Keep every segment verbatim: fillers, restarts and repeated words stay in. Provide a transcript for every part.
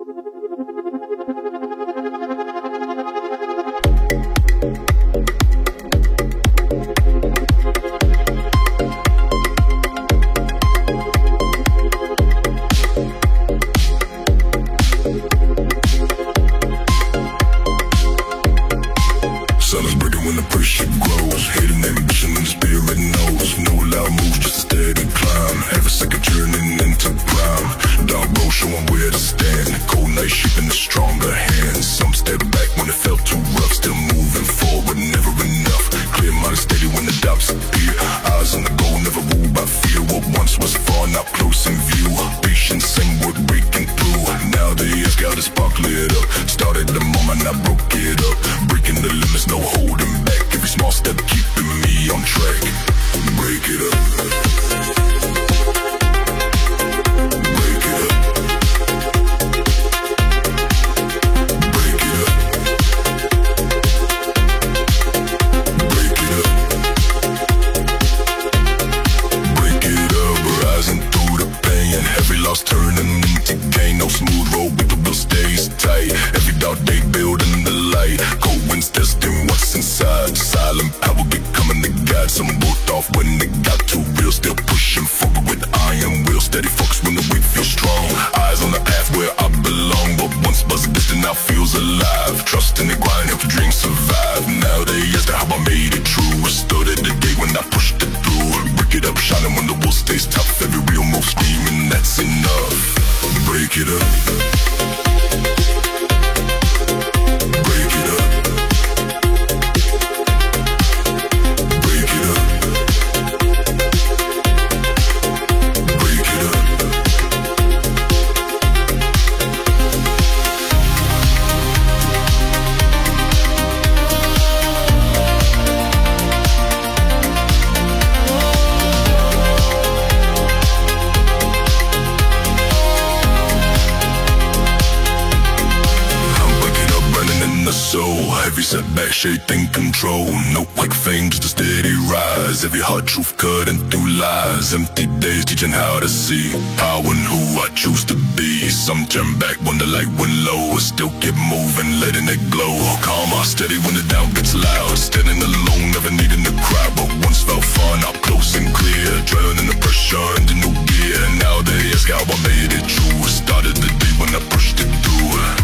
Shaping control, no quick fame, just a steady rise. Every hard truth cutting through lies. Empty days teaching how to see how and who I choose to be. Some turn back when the light went low, still keep moving, letting it glow. Calmer, steady when the doubt gets loud. Standing alone, never needing the crowd, but once felt fun, up close and clear. Drowning the pressure into new gear. Now they ask how I made it true. Started the day when I pushed it through.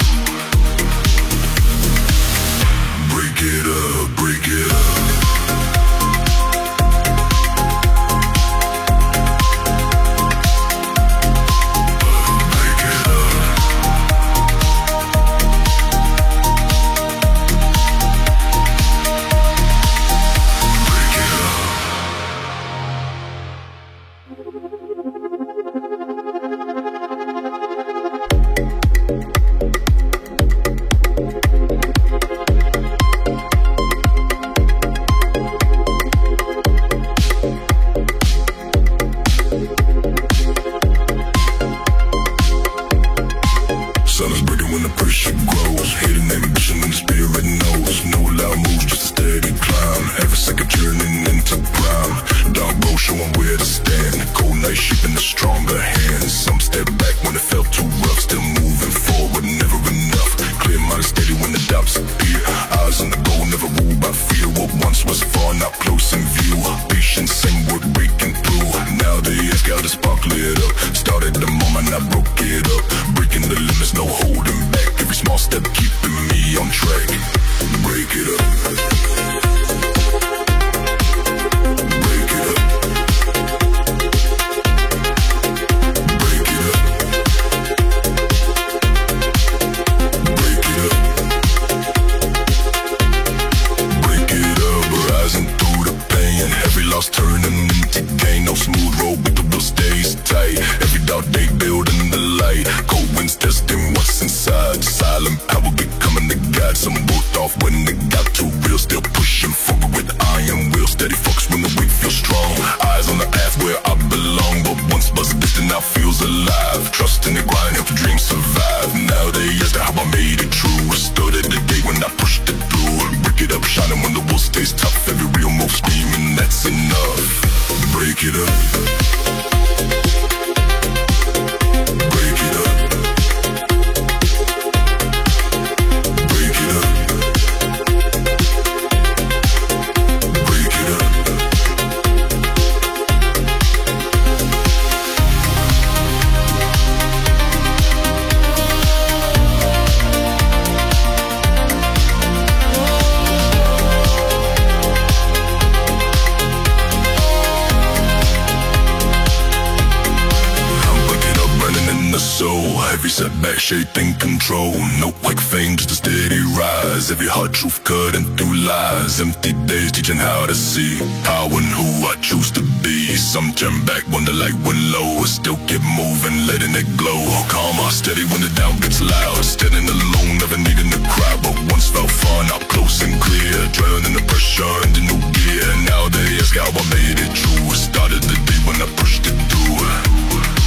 Break it up, break it up. Break it up. setback, shaping control. No quick fame, just a steady rise. Every hard truth cutting through lies. Empty days teaching how to see how and who I choose to be. Some turn back when the light went low, still keep moving, letting it glow. Calm or steady when the doubt gets loud. Standing alone, never needing a crowd, but once felt fun, up close and clear. Drowning the pressure in the new gear. Now they ask how I made it true. Started the day when I pushed it through.